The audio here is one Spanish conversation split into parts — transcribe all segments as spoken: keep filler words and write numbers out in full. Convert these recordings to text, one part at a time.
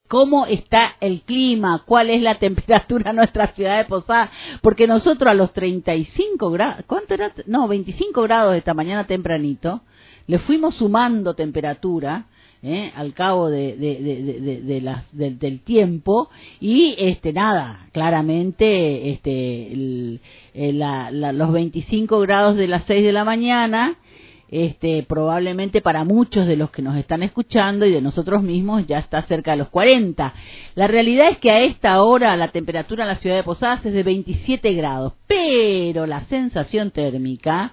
cómo está el clima, cuál es la temperatura en nuestra ciudad de Posadas, porque nosotros a los treinta y cinco grados, ¿cuánto era? No, veinticinco grados esta mañana tempranito, le fuimos sumando temperatura, ¿eh? al cabo de, de, de, de, de, de las, de, del tiempo, y este nada, claramente este el, el, la, la, los veinticinco grados de las seis de la mañana, este probablemente para muchos de los que nos están escuchando y de nosotros mismos ya está cerca de los cuarenta. La realidad es que a esta hora la temperatura en la ciudad de Posadas es de veintisiete grados, pero la sensación térmica,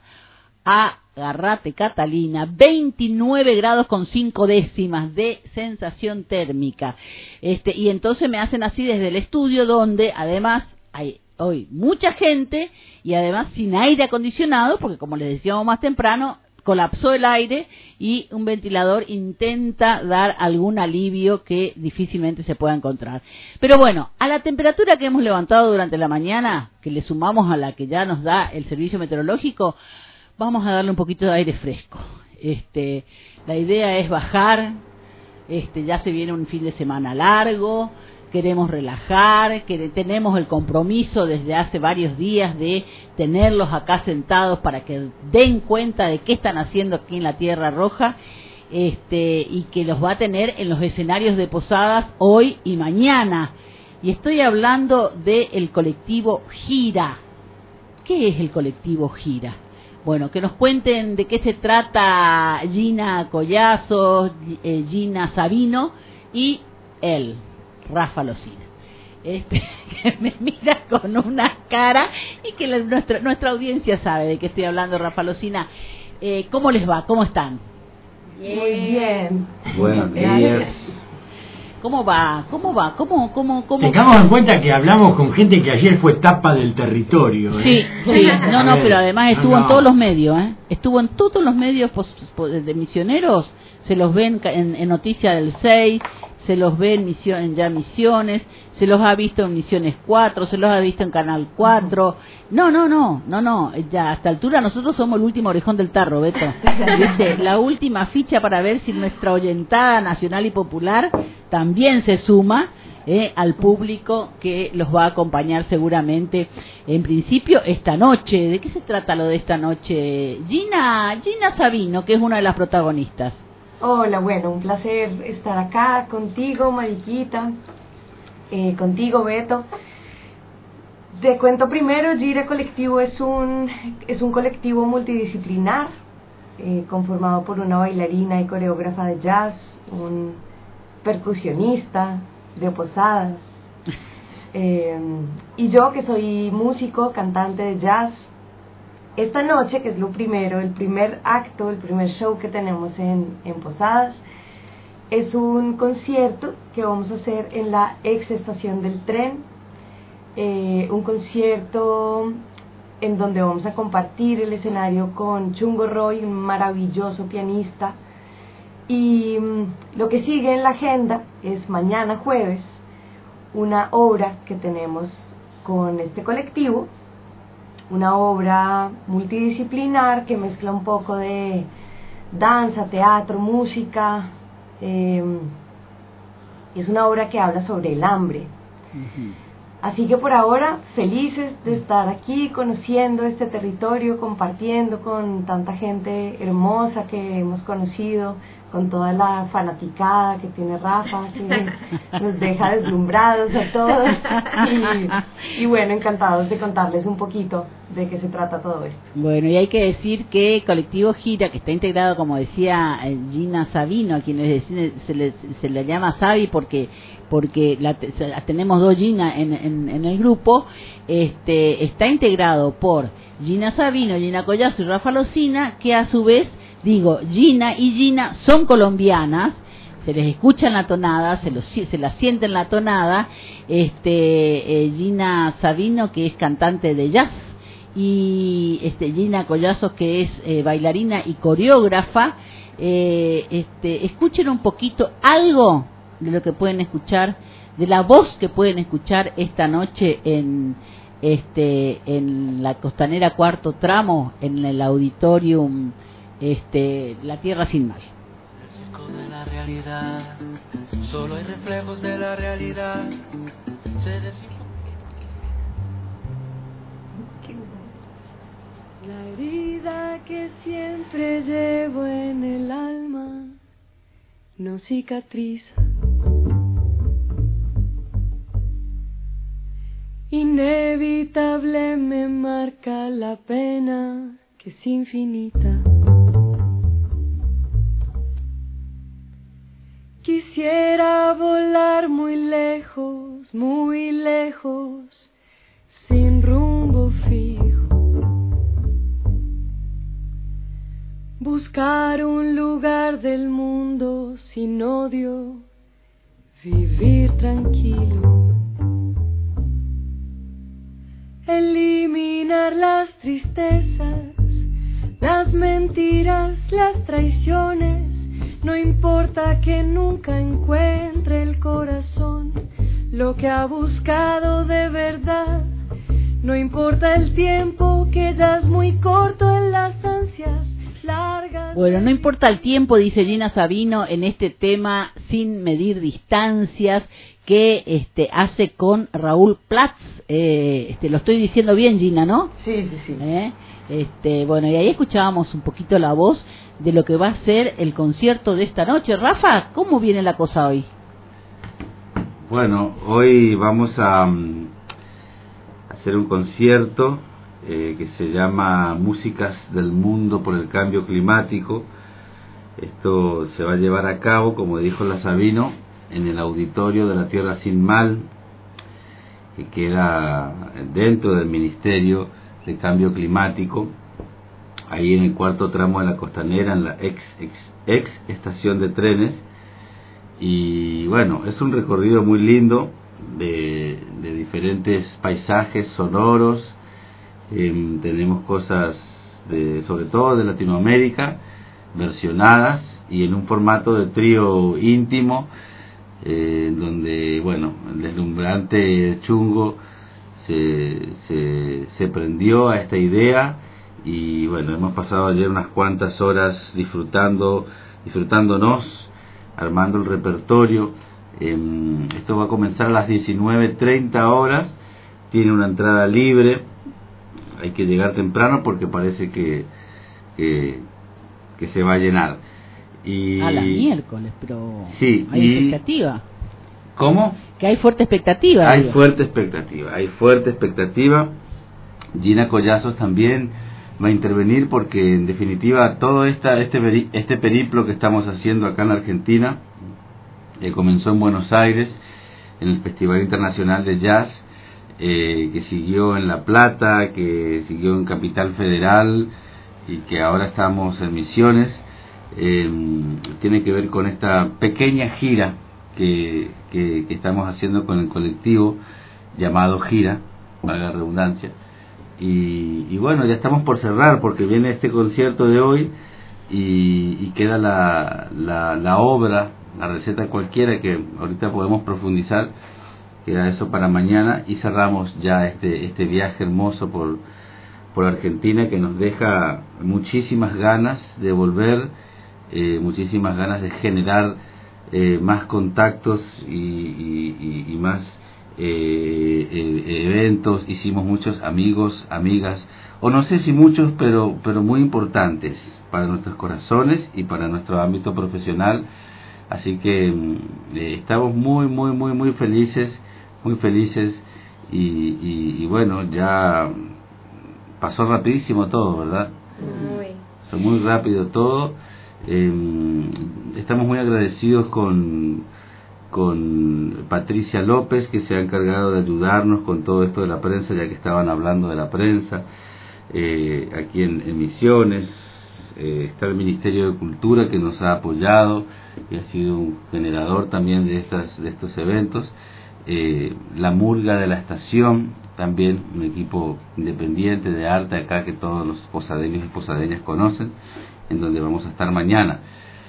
agarrate Catalina, veintinueve grados con cinco décimas de sensación térmica. Este, y entonces me hacen así desde el estudio, donde además hay hoy mucha gente y además sin aire acondicionado, porque como les decíamos más temprano, colapsó el aire y un ventilador intenta dar algún alivio que difícilmente se pueda encontrar. Pero bueno, a la temperatura que hemos levantado durante la mañana, que le sumamos a la que ya nos da el servicio meteorológico, vamos a darle un poquito de aire fresco. Este, la idea es bajar, este, ya se viene un fin de semana largo, queremos relajar, que tenemos el compromiso desde hace varios días de tenerlos acá sentados para que den cuenta de qué están haciendo aquí en la Tierra Roja, este, y que los va a tener en los escenarios de Posadas hoy y mañana. Y estoy hablando del colectivo Gira. ¿Qué es el colectivo Gira? Bueno, que nos cuenten de qué se trata Gina Collazo, eh, Gina Sabino y él, Rafa Locina. Este, que me mira con una cara y que la, nuestra nuestra audiencia sabe de qué estoy hablando, Rafa Locina. Eh, ¿Cómo les va? ¿Cómo están? Bien. Muy bien. Buenos días. ¿Cómo va? ¿Cómo va? ¿Cómo, cómo, cómo? Tengamos en cuenta que hablamos con gente que ayer fue tapa del territorio, ¿eh? Sí, sí, no, no, pero además estuvo no, no. en todos los medios, ¿eh? Estuvo en todos los medios pos, pos, de misioneros, se los ven en, en Noticia del seis, se los ve en, misión, en Ya Misiones, se los ha visto en Misiones cuatro, se los ha visto en Canal cuatro. No, no, no, no, no, ya a esta altura nosotros somos el último orejón del tarro, Beto. ¿Viste? La última ficha para ver si nuestra oyentada nacional y popular también se suma eh, al público que los va a acompañar seguramente, en principio, esta noche. ¿De qué se trata lo de esta noche? Gina, Gina Sabino, que es una de las protagonistas. Hola, bueno, un placer estar acá contigo, Mariquita, eh, contigo, Beto. Te cuento primero, Gira Colectivo es un, es un colectivo multidisciplinar, eh, conformado por una bailarina y coreógrafa de jazz, un percusionista de Posadas, eh, y yo que soy músico, cantante de jazz. Esta noche, que es lo primero, el primer acto, el primer show que tenemos en, en Posadas, es un concierto que vamos a hacer en la ex estación del tren, eh, un concierto en donde vamos a compartir el escenario con Chungo Roy, un maravilloso pianista, y mm, lo que sigue en la agenda es mañana jueves, una obra que tenemos con este colectivo, una obra multidisciplinar que mezcla un poco de danza, teatro, música. Eh, es una obra que habla sobre el hambre. Uh-huh. Así que por ahora, felices de estar aquí, conociendo este territorio, compartiendo con tanta gente hermosa que hemos conocido, con toda la fanaticada que tiene Rafa, que nos deja deslumbrados a todos. Y, y bueno, encantados de contarles un poquito de qué se trata todo esto. Bueno, y hay que decir que Colectivo Gira, que está integrado, como decía Gina Sabino, a quienes se le, se le llama Sabi porque porque la, tenemos dos Gina en, en, en el grupo, este está integrado por Gina Sabino, Gina Collazo y Rafa Locina, que a su vez, digo, Gina y Gina son colombianas, se les escucha en la tonada, se, los, se la siente en la tonada. Este eh, Gina Sabino, que es cantante de jazz, y este Gina Collazo, que es eh, bailarina y coreógrafa. Eh, este, escuchen un poquito algo de lo que pueden escuchar, de la voz que pueden escuchar esta noche en este en la Costanera Cuarto Tramo, en el auditorium este La Tierra Sin Mal. De la realidad, solo hay reflejos de la realidad. Se des- La herida que siempre llevo en el alma no cicatriza. Inevitable me marca la pena que es infinita. Quisiera volar muy lejos, muy lejos, sin rumbo fijo. Buscar un lugar del mundo sin odio, vivir tranquilo. Eliminar las tristezas, las mentiras, las traiciones. No importa que nunca encuentre el corazón lo que ha buscado de verdad. No importa el tiempo que ya es muy corto en las ansias largas. Bueno, no importa el tiempo, dice Gina Sabino en este tema Sin medir distancias, que este hace con Raúl Platz. Eh, este, lo estoy diciendo bien, Gina, ¿no? Sí, sí, sí. ¿Eh? Este, bueno, y ahí escuchábamos un poquito la voz de lo que va a ser el concierto de esta noche. Rafa, ¿cómo viene la cosa hoy? Bueno, hoy vamos a um, hacer un concierto eh, que se llama Músicas del Mundo por el Cambio Climático. Esto se va a llevar a cabo, como dijo la Sabino, en el auditorio de la Tierra Sin Mal, que queda dentro del Ministerio de Cambio Climático, ahí en el cuarto tramo de la Costanera, en la ex, ex, ex estación de trenes. Y bueno, es un recorrido muy lindo de, de diferentes paisajes sonoros. Eh, tenemos cosas de, sobre todo de Latinoamérica, versionadas y en un formato de trío íntimo, eh, donde bueno, el deslumbrante Chungo se, se, se prendió a esta idea. Y bueno, hemos pasado ayer unas cuantas horas disfrutando, disfrutándonos, armando el repertorio. Eh, esto va a comenzar a las diecinueve treinta horas, tiene una entrada libre, hay que llegar temprano porque parece que, que, que se va a llenar. Y, a las miércoles, pero sí, hay y, expectativa. ¿Cómo? Que hay fuerte expectativa. Hay digo. fuerte expectativa, hay fuerte expectativa. Gina Collazos también va a intervenir porque en definitiva todo esta, este, este periplo que estamos haciendo acá en Argentina eh, comenzó en Buenos Aires, en el Festival Internacional de Jazz, eh, que siguió en La Plata, que siguió en Capital Federal y que ahora estamos en Misiones. Eh, tiene que ver con esta pequeña gira que, que, que estamos haciendo con el colectivo llamado Gira, valga la redundancia. Y, y bueno, ya estamos por cerrar porque viene este concierto de hoy y, y queda la, la, la obra, la receta cualquiera que ahorita podemos profundizar, queda eso para mañana y cerramos ya este, este viaje hermoso por, por Argentina que nos deja muchísimas ganas de volver, eh, muchísimas ganas de generar eh, más contactos y, y, y, y más Eh, eh, eventos. Hicimos muchos amigos, amigas, o no sé si muchos, pero pero muy importantes para nuestros corazones y para nuestro ámbito profesional. Así que eh, estamos muy muy muy muy felices, muy felices y, y, y bueno, ya pasó rapidísimo todo, ¿verdad? Muy. Pasó muy rápido todo. Eh, estamos muy agradecidos con con Patricia López, que se ha encargado de ayudarnos con todo esto de la prensa, ya que estaban hablando de la prensa eh, aquí en, en Misiones. Eh, está el Ministerio de Cultura, que nos ha apoyado y ha sido un generador también de estas de estos eventos. Eh, la Murga de la Estación, también un equipo independiente de arte acá que todos los posadeños y posadeñas conocen, en donde vamos a estar mañana.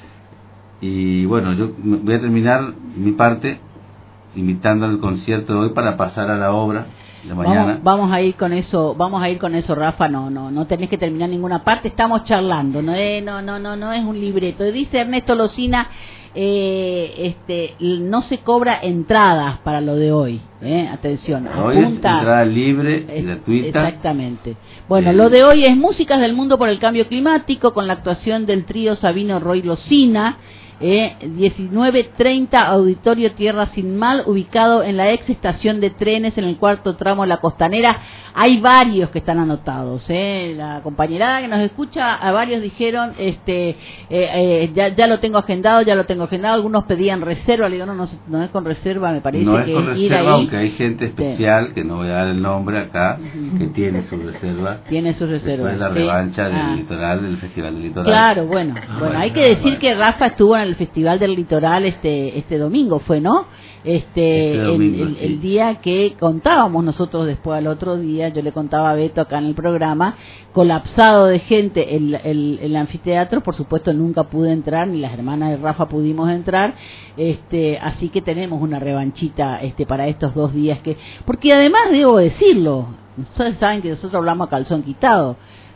Y bueno, yo voy a terminar mi parte invitando al concierto de hoy para pasar a la obra de mañana. Vamos, vamos a ir con eso, vamos a ir con eso, Rafa. No, no, no tenés que terminar ninguna parte. Estamos charlando, no es, no, no, no, no es un libreto. Dice Ernesto Locina, eh, este, no se cobra entradas para lo de hoy, ¿eh? Atención, hoy apunta, es entrada libre y es, gratuita. Exactamente. Bueno, eh, lo de hoy es Músicas del Mundo por el Cambio Climático, con la actuación del trío Sabino Roy Locina. Eh, diecinueve treinta, Auditorio Tierra Sin Mal, ubicado en la ex estación de trenes en el cuarto tramo de la Costanera. Hay varios que están anotados, eh. La compañerada que nos escucha, a varios dijeron, este, eh, eh, ya, ya lo tengo agendado, ya lo tengo agendado. Algunos pedían reserva, le digo, no, no, no es con reserva, me parece no es que con es ir reserva, ahí. aunque hay gente especial, sí, que no voy a dar el nombre acá, uh-huh, que tiene su reserva. Tiene su reserva. Después de la sí. revancha del ah. litoral, del Festival del Litoral. Claro, bueno, Ah, bueno, bueno, hay que ah, decir bueno. que Rafa estuvo en el Festival del Litoral este este domingo, fue, ¿no? Este, Este domingo, el, el, sí. el día que contábamos nosotros después al otro día, yo le contaba a Beto acá en el programa, colapsado de gente el, el, el anfiteatro, por supuesto nunca pude entrar, ni las hermanas de Rafa pudimos entrar, este, así que tenemos una revanchita este para estos dos días que, porque además debo decirlo, ustedes saben que nosotros hablamos a calzón quitado.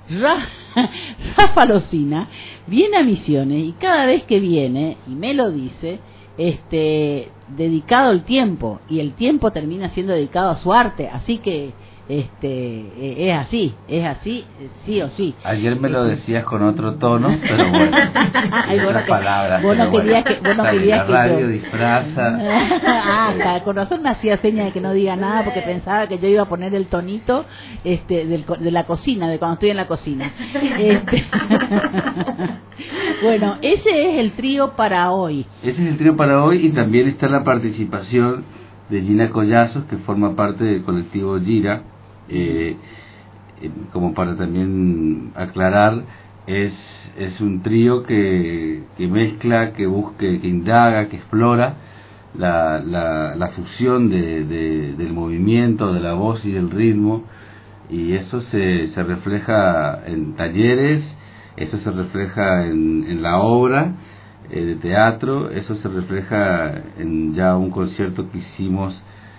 Rafa Locina viene a Misiones y cada vez que viene y me lo dice, este, dedicado el tiempo, y el tiempo termina siendo dedicado a su arte, así que este es así, es así, sí o sí. Ayer me lo decías con otro tono, pero bueno, Ay, otras bueno, palabras. Vos no pero querías bueno, que, vos no está bien, querías la que radio yo... disfraza. Ah, claro, con razón me hacía seña de que no diga nada porque pensaba que yo iba a poner el tonito este del, de la cocina, de cuando estoy en la cocina. Este... Bueno, ese es el trío para hoy. Ese es el trío para hoy, y también está la participación de Gina Collazos, que forma parte del colectivo Gira. Eh, eh, como para también aclarar, es es un trío que, que mezcla, que busca, que indaga, que explora la, la, la fusión de, de, del movimiento, de la voz y del ritmo, y eso se, se refleja en talleres, eso se refleja en, en la obra eh, de teatro, eso se refleja en ya un concierto que hicimos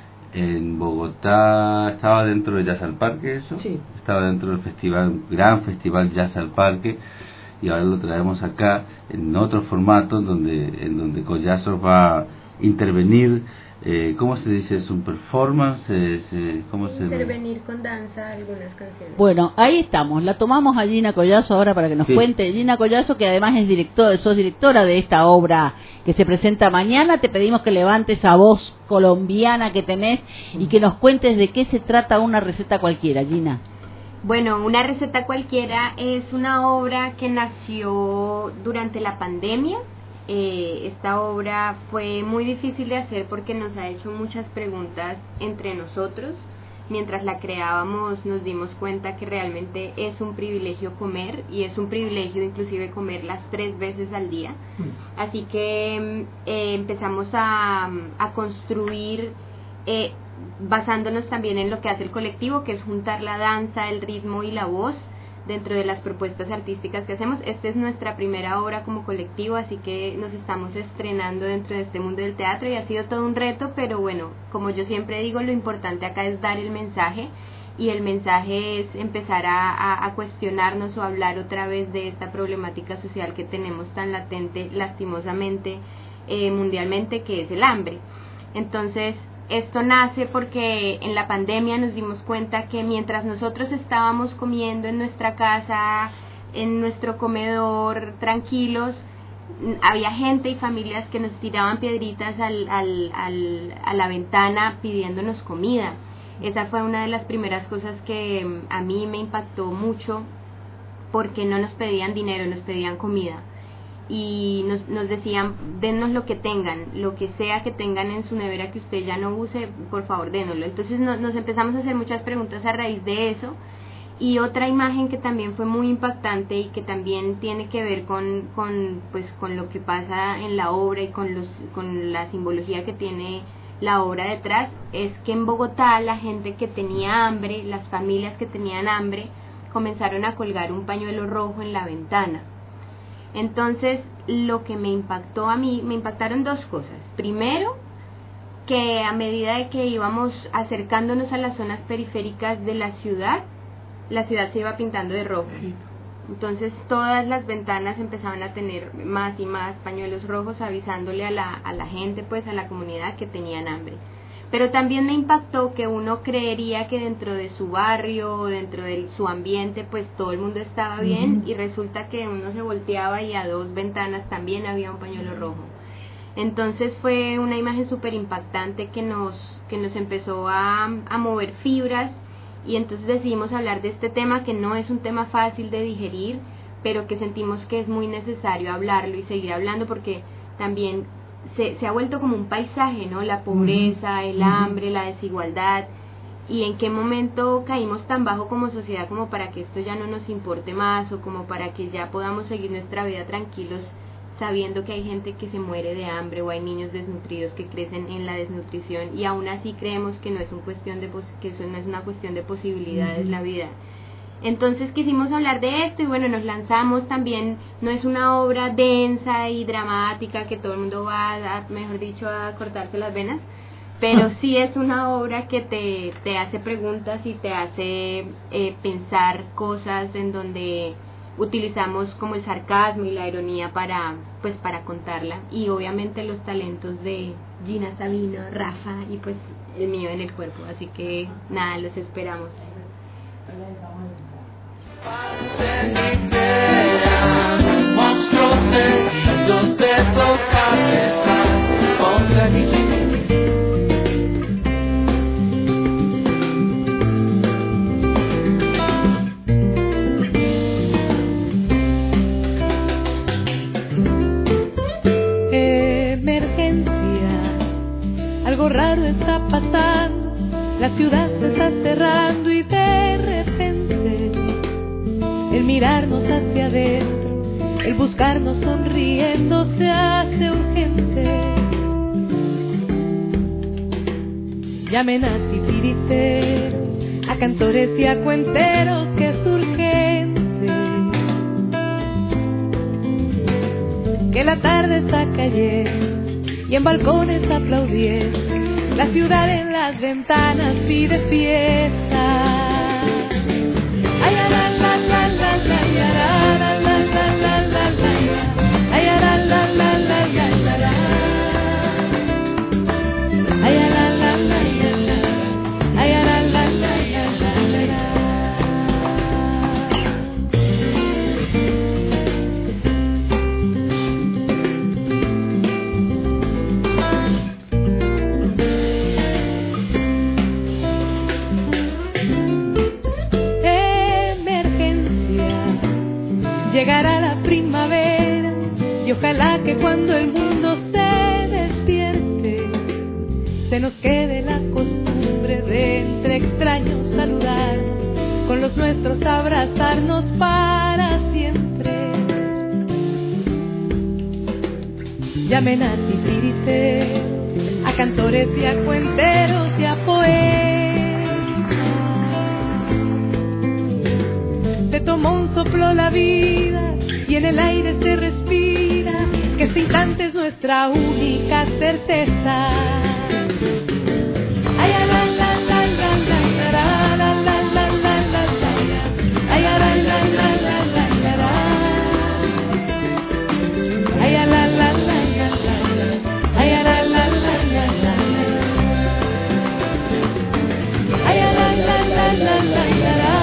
en Bogotá. Estaba dentro de Jazz al Parque, eso, sí, estaba dentro del festival, gran festival Jazz al Parque, y ahora lo traemos acá en otro formato en donde en donde Collazos va a intervenir. Eh, ¿Cómo se dice? ¿Es un performance? Eh, eh, ¿Cómo se Intervenir con danza algunas canciones. Bueno, ahí estamos. La tomamos a Gina Collazo ahora para que nos sí. cuente. Gina Collazo, que además es director, sos directora de esta obra que se presenta mañana. Te pedimos que levantes esa voz colombiana que tenés y que nos cuentes de qué se trata Una Receta Cualquiera, Gina. Bueno, Una Receta Cualquiera es una obra que nació durante la pandemia. Eh, esta obra fue muy difícil de hacer porque nos ha hecho muchas preguntas entre nosotros. Mientras la creábamos nos dimos cuenta que realmente es un privilegio comer, y es un privilegio inclusive comer las tres veces al día. Así que eh, empezamos a, a construir eh, basándonos también en lo que hace el colectivo, que es juntar la danza, el ritmo y la voz dentro de las propuestas artísticas que hacemos. Esta es nuestra primera obra como colectivo, así que nos estamos estrenando dentro de este mundo del teatro y ha sido todo un reto, pero bueno, como yo siempre digo, lo importante acá es dar el mensaje, y el mensaje es empezar a, a, a cuestionarnos o hablar otra vez de esta problemática social que tenemos tan latente, lastimosamente, eh, mundialmente, que es el hambre. Entonces, esto nace porque en la pandemia nos dimos cuenta que mientras nosotros estábamos comiendo en nuestra casa, en nuestro comedor, tranquilos, había gente y familias que nos tiraban piedritas al, al, al, a la ventana pidiéndonos comida. Esa fue una de las primeras cosas que a mí me impactó mucho, porque no nos pedían dinero, nos pedían comida. Y nos, nos decían, dennos lo que tengan, lo que sea que tengan en su nevera que usted ya no use, por favor dénoslo. Entonces no, nos empezamos a hacer muchas preguntas a raíz de eso. Y otra imagen que también fue muy impactante y que también tiene que ver con, con, pues, con lo que pasa en la obra y con, los, con la simbología que tiene la obra detrás, es que en Bogotá la gente que tenía hambre, las familias que tenían hambre, comenzaron a colgar un pañuelo rojo en la ventana. Entonces, lo que me impactó a mí, me impactaron dos cosas. Primero, que a medida de que íbamos acercándonos a las zonas periféricas de la ciudad, la ciudad se iba pintando de rojo. Entonces todas las ventanas empezaban a tener más y más pañuelos rojos avisándole a la, a la gente, pues a la comunidad que tenían hambre. Pero también me impactó que uno creería que dentro de su barrio, dentro de su ambiente, pues todo el mundo estaba bien, uh-huh. y resulta que uno se volteaba y a dos ventanas también había un pañuelo rojo. Entonces fue una imagen súper impactante que nos, que nos empezó a, a mover fibras, y entonces decidimos hablar de este tema que no es un tema fácil de digerir, pero que sentimos que es muy necesario hablarlo y seguir hablando porque también Se, se ha vuelto como un paisaje, ¿no? La pobreza, el hambre, la desigualdad, y en qué momento caímos tan bajo como sociedad como para que esto ya no nos importe más, o como para que ya podamos seguir nuestra vida tranquilos sabiendo que hay gente que se muere de hambre, o hay niños desnutridos que crecen en la desnutrición, y aún así creemos que no es un cuestión de que eso no es una cuestión de posibilidades, uh-huh. la vida. Entonces quisimos hablar de esto y bueno, nos lanzamos también. No es una obra densa y dramática que todo el mundo va a, mejor dicho, a cortarse las venas, pero sí es una obra que te, te hace preguntas y te hace eh, pensar cosas, en donde utilizamos como el sarcasmo y la ironía para, pues, para contarla, y obviamente los talentos de Gina Sabino, Rafa y pues el mío en el cuerpo, así que nada, los esperamos. Monstruos perdidos de su cabeza, contra emergencia, algo raro está pasando, la ciudad se está cerrando y de repente el mirarnos hacia adentro, el buscarnos sonriendo se hace urgente. Llamen a titiriteros, a cantores y a cuenteros, que es urgente. Que la tarde está cayendo y en balcones aplaudiendo, la ciudad en las ventanas pide fiesta. Ay, la, la, la, la, la, la, la, la, la, la, la, la, ay, la, la, la, la, la, la, ay, la, la, la, la, ay, la, la, la, la, llegará la primavera y ojalá que cuando el mundo se despierte se nos quede la costumbre de entre extraños saludar, con los nuestros abrazarnos para siempre. Llamen a titiriteros, a cantores y a cuenteros y a poetas. Se tomó un soplo la vida y en el aire se respira que este instante es nuestra única certeza. Ay, la, la, la, la, la, la, la, la, la, la, la, la, ay, la, la, la, la, la, la, la, ay, la, la, la, la, la, ay, la, la, la, la, la, ay, la, la, la, la, la, la.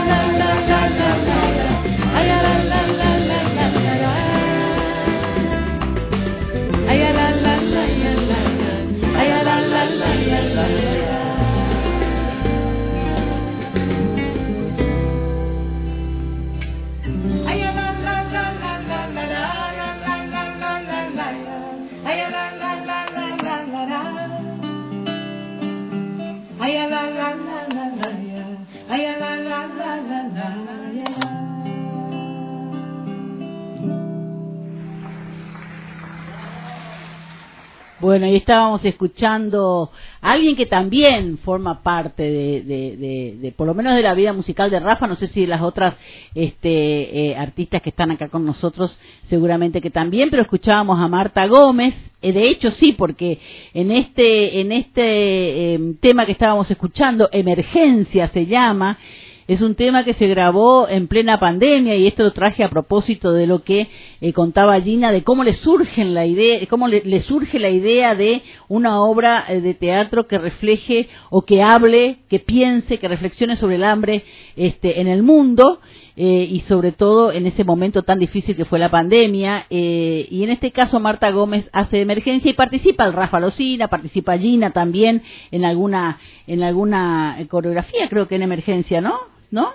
Bueno, ahí estábamos escuchando a alguien que también forma parte de, de, de, de, por lo menos de la vida musical de Rafa. No sé si las otras este, eh, artistas que están acá con nosotros seguramente que también, pero escuchábamos a Marta Gómez. Eh, de hecho sí, porque en este en este eh, tema que estábamos escuchando, Emergencia se llama, es un tema que se grabó en plena pandemia, y esto lo traje a propósito de lo que eh, contaba Gina, de cómo le surge la idea, cómo le, le surge la idea de una obra eh, de teatro que refleje o que hable, que piense, que reflexione sobre el hambre este, en el mundo, eh, y sobre todo en ese momento tan difícil que fue la pandemia, eh, y en este caso Marta Gómez hace de emergencia y participa el Rafa Locina, participa Gina también en alguna en alguna coreografía, creo que en emergencia, ¿no? ¿No?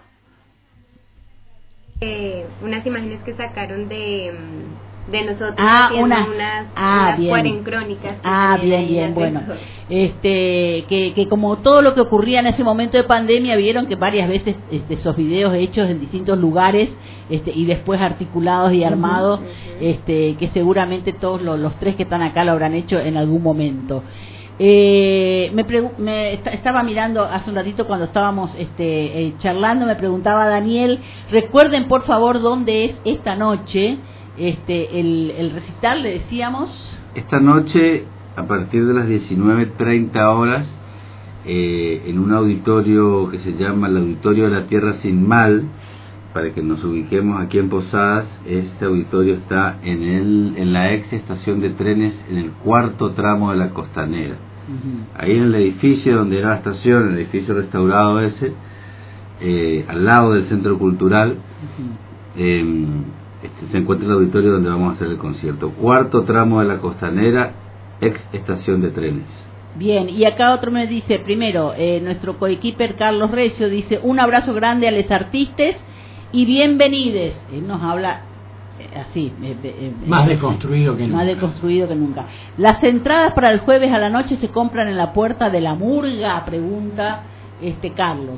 Eh, unas imágenes que sacaron de, de nosotros ah, haciendo una, unas, ah, unas bien. cuarencrónicas. Ah, bien, bien, bueno. Este, que, que como todo lo que ocurría en ese momento de pandemia, vieron que varias veces este, esos videos hechos en distintos lugares este, y después articulados y armados, uh-huh, uh-huh. Este, que seguramente todos los, los tres que están acá lo habrán hecho en algún momento. Eh, me, pregu- me est- estaba mirando hace un ratito cuando estábamos este, eh, charlando, me preguntaba Daniel, recuerden por favor dónde es esta noche este, el, el recital, le decíamos. Esta noche, a partir de las diecinueve treinta horas, eh, en un auditorio que se llama el Auditorio de la Tierra Sin Mal, para que nos ubiquemos aquí en Posadas. Este auditorio está en el en la ex estación de trenes, en el cuarto tramo de la Costanera. Uh-huh. Ahí en el edificio donde era la estación, el edificio restaurado ese, eh, al lado del Centro Cultural, uh-huh. eh, este, se encuentra el auditorio donde vamos a hacer el concierto. Cuarto tramo de la Costanera, ex estación de trenes. Bien, y acá otro me dice, primero, eh, nuestro coequiper Carlos Recio dice, un abrazo grande a los artistas y bienvenides. Él nos habla eh, así. Eh, eh, más eh, deconstruido que más nunca. Más deconstruido que nunca. ¿Las entradas para el jueves a la noche se compran en la puerta de la Murga? Pregunta este Carlos.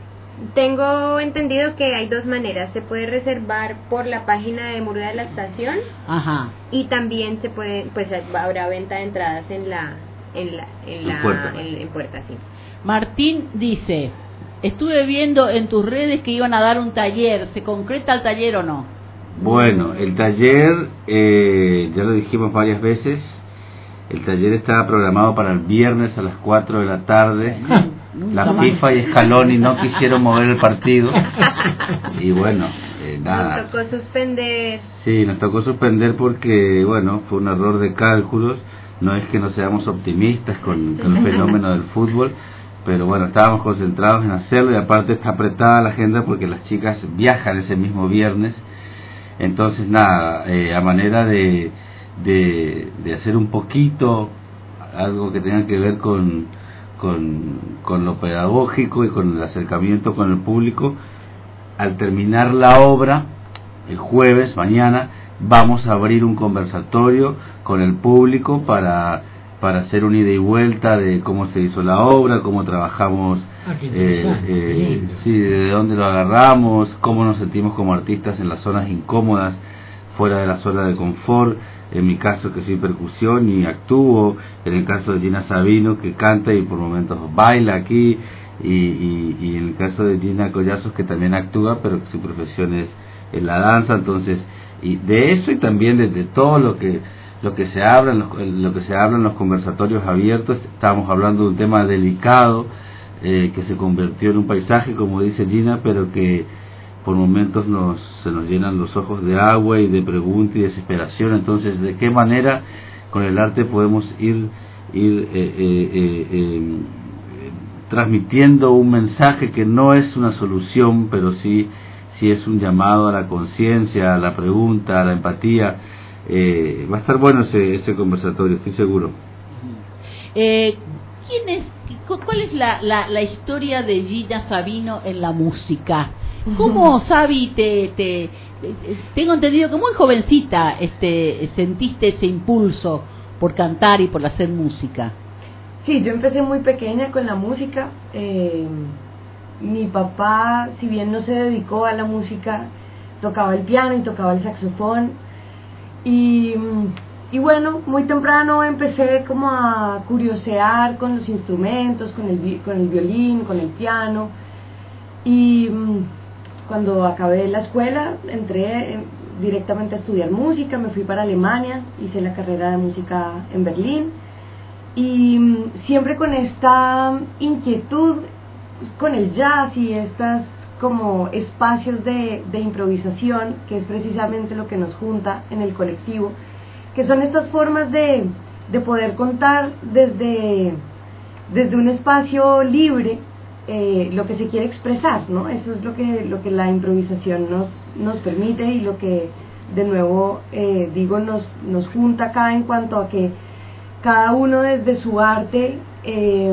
Tengo entendido que hay dos maneras. Se puede reservar por la página de Murga de la Estación. Ajá. Y también se puede, pues habrá venta de entradas en la en la en la en puerta, en, en puerta sí. Martín dice, estuve viendo en tus redes que iban a dar un taller. ¿Se concreta el taller o no? Bueno, el taller, eh, ya lo dijimos varias veces, el taller estaba programado para el viernes a las cuatro de la tarde. La FIFA y Scaloni no quisieron mover el partido. Y bueno, eh, nada. Nos tocó suspender. Sí, nos tocó suspender porque, bueno, fue un error de cálculos. No es que no seamos optimistas con, con el fenómeno del fútbol, pero bueno, estábamos concentrados en hacerlo, y aparte está apretada la agenda porque las chicas viajan ese mismo viernes. Entonces nada, eh, a manera de, de de hacer un poquito algo que tenga que ver con, con con lo pedagógico y con el acercamiento con el público, al terminar la obra el jueves, mañana, vamos a abrir un conversatorio con el público para para hacer un ida y vuelta de cómo se hizo la obra, cómo trabajamos, ah, eh, eh, sí, de dónde lo agarramos, cómo nos sentimos como artistas en las zonas incómodas, fuera de la zona de confort. En mi caso, que soy percusión y actúo, en el caso de Gina Sabino, que canta y por momentos baila aquí, y, y, y en el caso de Gina Collazos, que también actúa, pero que su profesión es, es la danza. Entonces, y de eso, y también de, de todo lo que lo que se habla en los, lo que se habla en los conversatorios abiertos. Estábamos hablando de un tema delicado, eh, que se convirtió en un paisaje, como dice Gina, pero que por momentos nos se nos llenan los ojos de agua y de pregunta y desesperación. Entonces, ¿de qué manera con el arte podemos ir ir eh, eh, eh, eh, transmitiendo un mensaje que no es una solución, pero sí sí es un llamado a la conciencia, a la pregunta, a la empatía? Eh, va a estar bueno ese, ese conversatorio, estoy seguro. Eh, ¿quién es, ¿Cuál es la, la, la historia de Gina Sabino en la música? ¿Cómo, Sabi, te, te, te, tengo entendido que muy jovencita este, sentiste ese impulso por cantar y por hacer música? Sí, yo empecé muy pequeña con la música. Eh, mi papá, si bien no se dedicó a la música, tocaba el piano y tocaba el saxofón. Y, y bueno, muy temprano empecé como a curiosear con los instrumentos, con el, con el violín, con el piano. Y cuando acabé la escuela, entré directamente a estudiar música, me fui para Alemania, hice la carrera de música en Berlín, y siempre con esta inquietud con el jazz y estas como espacios de, de improvisación, que es precisamente lo que nos junta en el colectivo, que son estas formas de, de poder contar desde, desde un espacio libre eh, lo que se quiere expresar, ¿no? Eso es lo que, lo que la improvisación nos, nos permite y lo que, de nuevo, eh, digo, nos, nos junta acá en cuanto a que cada uno desde su arte eh,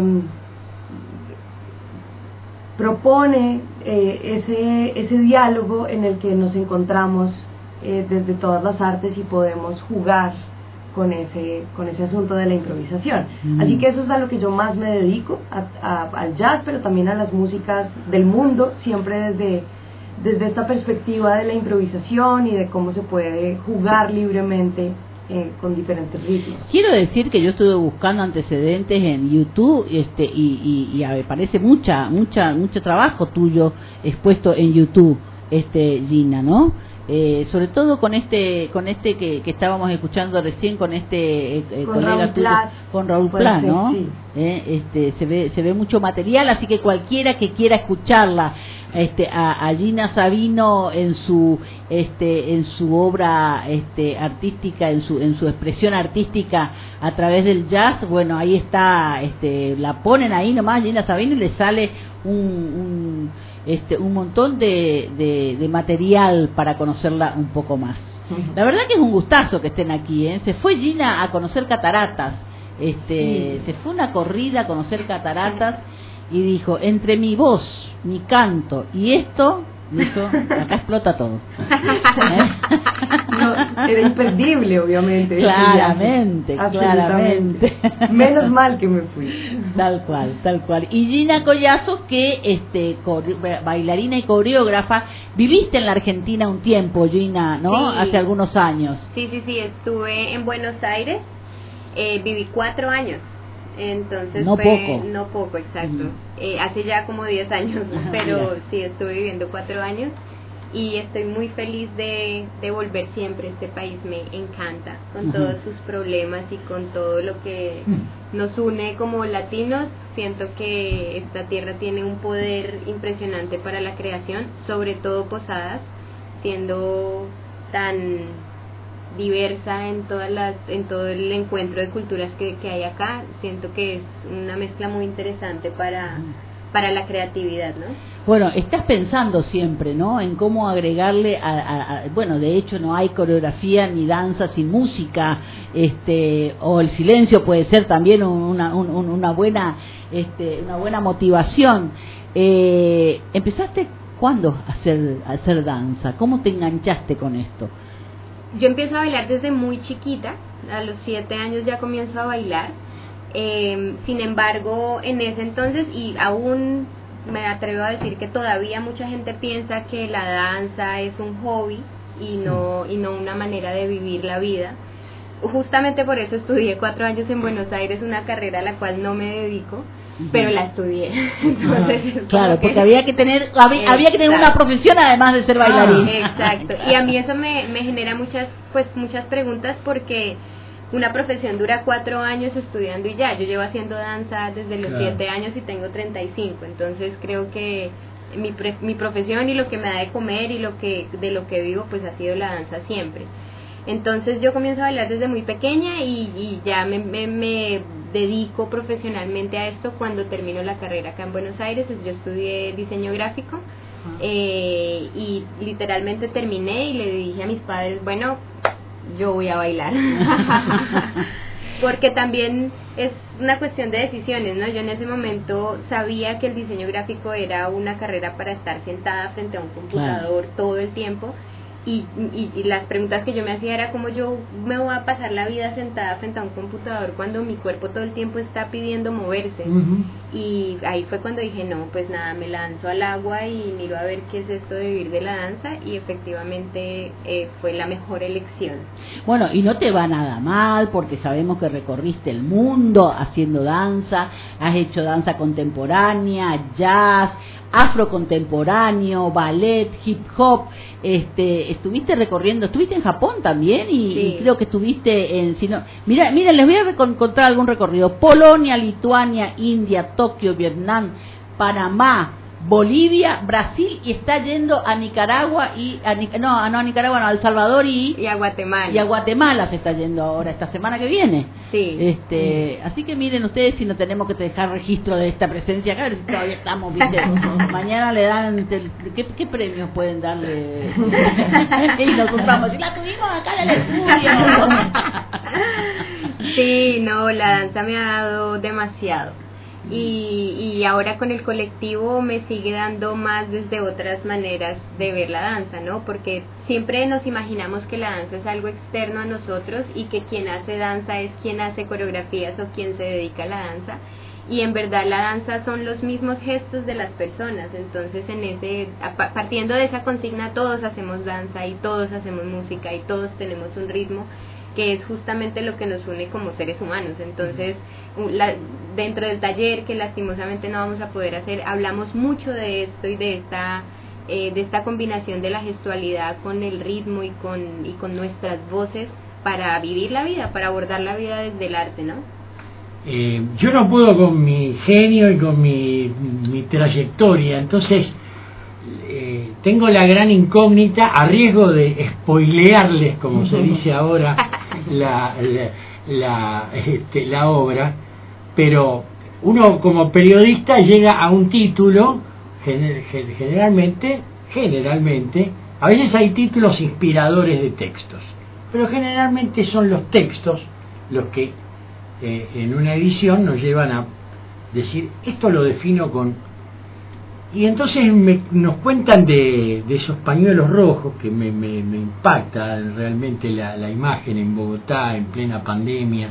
propone eh, ese, ese diálogo en el que nos encontramos eh, desde todas las artes y podemos jugar con ese, con ese asunto de la improvisación. Mm. Así que eso es a lo que yo más me dedico, a, a, al jazz, pero también a las músicas del mundo, siempre desde, desde esta perspectiva de la improvisación y de cómo se puede jugar libremente Eh, con diferentes ritmos. Quiero decir que yo estuve buscando antecedentes en YouTube, este, y, y, y aparece mucha, mucha, mucho trabajo tuyo expuesto en YouTube, este, Gina, ¿no? Eh, sobre todo con este, con este que, que estábamos escuchando recién, con este eh, con colega Raúl tuyo, Plas, con Raúl Plas, ¿no? Sí. Eh, este, se ve, se ve mucho material, así que cualquiera que quiera escucharla, este, a, a Gina Sabino en su, este, en su obra, este, artística, en su, en su expresión artística a través del jazz, bueno, ahí está, este, la ponen ahí nomás Gina Sabino y le sale un, un este, un montón de, de, de material para conocerla un poco más. Uh-huh. La verdad que es un gustazo que estén aquí, ¿eh? Se fue Gina a conocer cataratas, este, sí. Se fue una corrida a conocer cataratas y dijo, entre mi voz, mi canto y esto, dijo, acá explota todo. ¿Eh? No, era imperdible, obviamente. Claramente, claramente. Menos mal que me fui. Tal cual, tal cual. Y Gina Collazos, que este bailarina y coreógrafa, viviste en la Argentina un tiempo, Gina, ¿no? Sí. Hace algunos años. Sí, sí, sí, estuve en Buenos Aires, eh, viví cuatro años. Entonces no fue, poco. No poco, exacto. Uh-huh. Eh, hace ya como diez años, Ajá, pero mira. Sí, estuve viviendo cuatro años y estoy muy feliz de, de volver siempre. Este país me encanta, con uh-huh. todos sus problemas y con todo lo que uh-huh. nos une como latinos. Siento que esta tierra tiene un poder impresionante para la creación, sobre todo Posadas, siendo tan diversa en todas las en todo el encuentro de culturas que, que hay acá. Siento que es una mezcla muy interesante para para la creatividad, ¿no? Bueno, estás pensando siempre, ¿no? En cómo agregarle a, a, a bueno, de hecho no hay coreografía ni danza sin música, este, o el silencio puede ser también una un, una buena este una buena motivación. Eh, ¿Empezaste cuándo a hacer a hacer danza? ¿Cómo te enganchaste con esto? Yo empiezo a bailar desde muy chiquita, a los siete años ya comienzo a bailar, eh, sin embargo en ese entonces, y aún me atrevo a decir que todavía mucha gente piensa que la danza es un hobby y no, y no una manera de vivir la vida. Justamente por eso estudié cuatro años en Buenos Aires, una carrera a la cual no me dedico, pero la estudié. Entonces, claro, porque había que tener había, había que tener una profesión además de ser bailarín. Exacto. Y a mí eso me, me genera muchas pues muchas preguntas, porque una profesión dura cuatro años estudiando y ya. Yo llevo haciendo danza desde los siete claro. años y tengo treinta y cinco. Entonces creo que mi pre, mi profesión y lo que me da de comer y lo que de lo que vivo pues ha sido la danza siempre. Entonces yo comienzo a bailar desde muy pequeña y, y ya me, me, me dedico profesionalmente a esto cuando termino la carrera acá en Buenos Aires. Yo estudié diseño gráfico eh, y literalmente terminé y le dije a mis padres, bueno, yo voy a bailar. Porque también es una cuestión de decisiones, ¿no? Yo en ese momento sabía que el diseño gráfico era una carrera para estar sentada frente a un computador claro. todo el tiempo. Y, y, y las preguntas que yo me hacía era cómo yo me voy a pasar la vida sentada frente a un computador cuando mi cuerpo todo el tiempo está pidiendo moverse. Uh-huh. Y ahí fue cuando dije, no, pues nada, me lanzo al agua y miro a ver qué es esto de vivir de la danza, y efectivamente eh, fue la mejor elección. Bueno, y no te va nada mal, porque sabemos que recorriste el mundo haciendo danza, has hecho danza contemporánea, jazz, afrocontemporáneo, ballet, hip hop, este, estuviste recorriendo, estuviste en Japón también y, sí. y creo que estuviste en, si no, mira, mira, les voy a contar algún recorrido: Polonia, Lituania, India, Tokio, Vietnam, Panamá, Bolivia, Brasil y está yendo a Nicaragua y a, no, no a Nicaragua, no, a El Salvador y, y a Guatemala. Y a Guatemala se está yendo ahora esta semana que viene. Sí. Este, así que miren ustedes si no tenemos que dejar registro de esta presencia acá, a ver si todavía estamos, ¿viste? Mañana le dan ¿qué, qué premios pueden darle? Y nosotros vamos, y la tuvimos acá en el estudio. Sí, no, la danza me ha dado demasiado. Y, y ahora con el colectivo me sigue dando más desde otras maneras de ver la danza, ¿no? Porque siempre nos imaginamos que la danza es algo externo a nosotros y que quien hace danza es quien hace coreografías o quien se dedica a la danza, y en verdad la danza son los mismos gestos de las personas. Entonces, en ese partiendo de esa consigna, todos hacemos danza y todos hacemos música y todos tenemos un ritmo que es justamente lo que nos une como seres humanos. Entonces, la, dentro del taller, que lastimosamente no vamos a poder hacer, hablamos mucho de esto y de esta eh, de esta combinación de la gestualidad con el ritmo y con y con nuestras voces para vivir la vida, para abordar la vida desde el arte, ¿no? Eh, yo no puedo con mi genio y con mi, mi trayectoria, entonces eh, tengo la gran incógnita, a riesgo de spoilearles, como se dice ahora, la, la, la, este, la obra, pero uno como periodista llega a un título, generalmente, generalmente, a veces hay títulos inspiradores de textos, pero generalmente son los textos los que eh, en una edición nos llevan a decir, esto lo defino con... Y entonces me, nos cuentan de, de esos pañuelos rojos, que me, me, me impacta realmente la, la imagen en Bogotá en plena pandemia,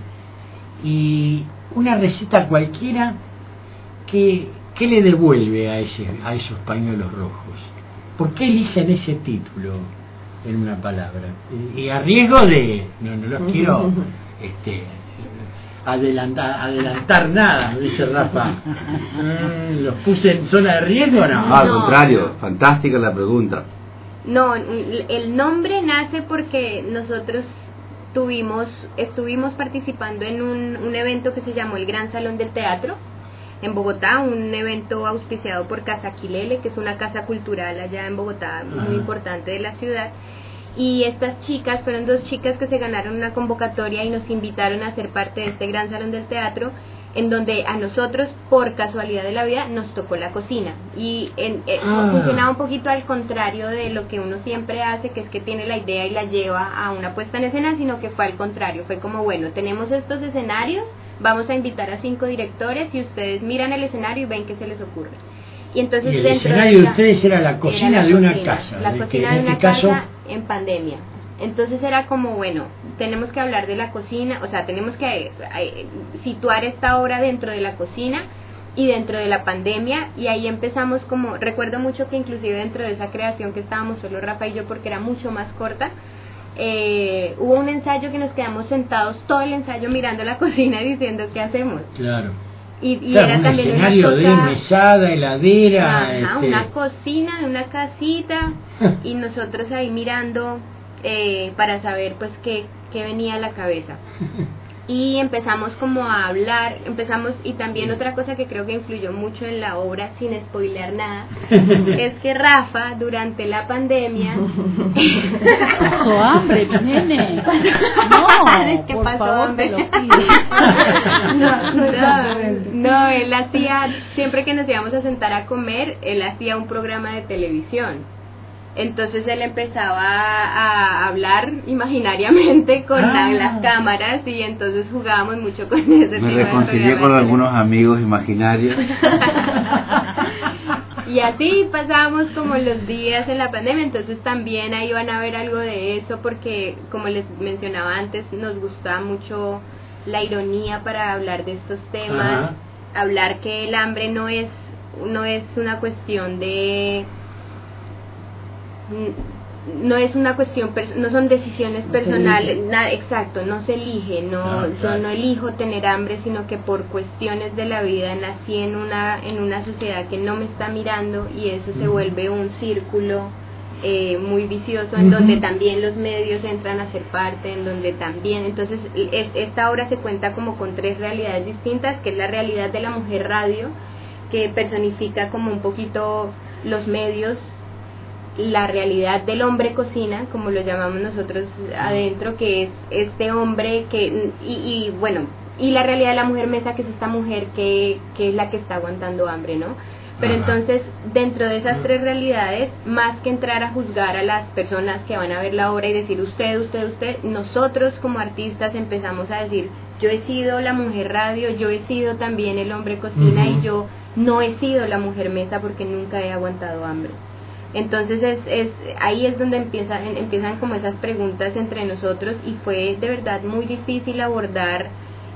y una receta cualquiera que, que le devuelve a, ese, a esos pañuelos rojos. ¿Por qué eligen ese título en una palabra? Y, y a riesgo de, no, no los quiero este, adelantar, adelantar nada, dice Rafa. Mm, ¿Los puse en zona de riesgo o no? No, al contrario, fantástica la pregunta. No, el nombre nace porque nosotros tuvimos, estuvimos participando en un, un evento que se llamó el Gran Salón del Teatro en Bogotá, un evento auspiciado por Casa Quilele, que es una casa cultural allá en Bogotá, muy uh-huh. importante de la ciudad. Y estas chicas, fueron dos chicas que se ganaron una convocatoria y nos invitaron a ser parte de este Gran Salón del Teatro, en donde a nosotros, por casualidad de la vida, nos tocó la cocina. Y en, en, ah. funcionaba un poquito al contrario de lo que uno siempre hace, que es que tiene la idea y la lleva a una puesta en escena, sino que fue al contrario. Fue como, bueno, tenemos estos escenarios, vamos a invitar a cinco directores y ustedes miran el escenario y ven qué se les ocurre. Y entonces y el dentro escenario de, la, ustedes era la cocina era la de una cocina, casa. La de cocina que de en una este caso... casa en pandemia. Entonces era como, bueno, tenemos que hablar de la cocina, o sea, tenemos que eh, situar esta obra dentro de la cocina y dentro de la pandemia, y ahí empezamos como, recuerdo mucho que inclusive dentro de esa creación que estábamos solo Rafa y yo, porque era mucho más corta, eh, hubo un ensayo que nos quedamos sentados todo el ensayo mirando la cocina y diciendo ¿qué hacemos? Claro. Y, y claro, era un también escenario una cosa, de mesada, heladera, ajá, este... una cocina de una casita y nosotros ahí mirando eh, para saber pues qué, qué venía a la cabeza. Y empezamos como a hablar, empezamos, y también otra cosa que creo que influyó mucho en la obra, sin spoilear nada, es que Rafa, durante la pandemia... ¡Pasó hambre, mi nene! No, ¿qué por pasó favor, hambre? te lo pido. no, no, no, él hacía, siempre que nos íbamos a sentar a comer, él hacía un programa de televisión. Entonces él empezaba a hablar imaginariamente con ah. la, las cámaras, y entonces jugábamos mucho con ese Me reconcilié con algunos amigos imaginarios. Y así pasábamos como los días en la pandemia. Entonces también ahí van a ver algo de eso, porque como les mencionaba antes, nos gustaba mucho la ironía para hablar de estos temas. Ajá. Hablar que el hambre no es, no es una cuestión de... no es una cuestión, no son decisiones personales, nada, exacto, no se elige, no, ah, claro. Yo no elijo tener hambre, sino que por cuestiones de la vida nací en una en una sociedad que no me está mirando, y eso se vuelve un círculo eh, muy vicioso, en uh-huh. donde también los medios entran a ser parte, en donde también, entonces es, esta obra se cuenta como con tres realidades distintas, que es la realidad de la mujer radio, que personifica como un poquito los medios, la realidad del hombre cocina, como lo llamamos nosotros adentro, que es este hombre que, y, y bueno, y la realidad de la mujer mesa, que es esta mujer que, que es la que está aguantando hambre, ¿no? Pero Ajá. entonces, dentro de esas tres realidades, más que entrar a juzgar a las personas que van a ver la obra y decir usted, usted, usted, nosotros como artistas empezamos a decir, yo he sido la mujer radio, yo he sido también el hombre cocina, Uh-huh. y yo no he sido la mujer mesa porque nunca he aguantado hambre. Entonces es, es ahí es donde empiezan, empiezan como esas preguntas entre nosotros, y fue de verdad muy difícil abordar,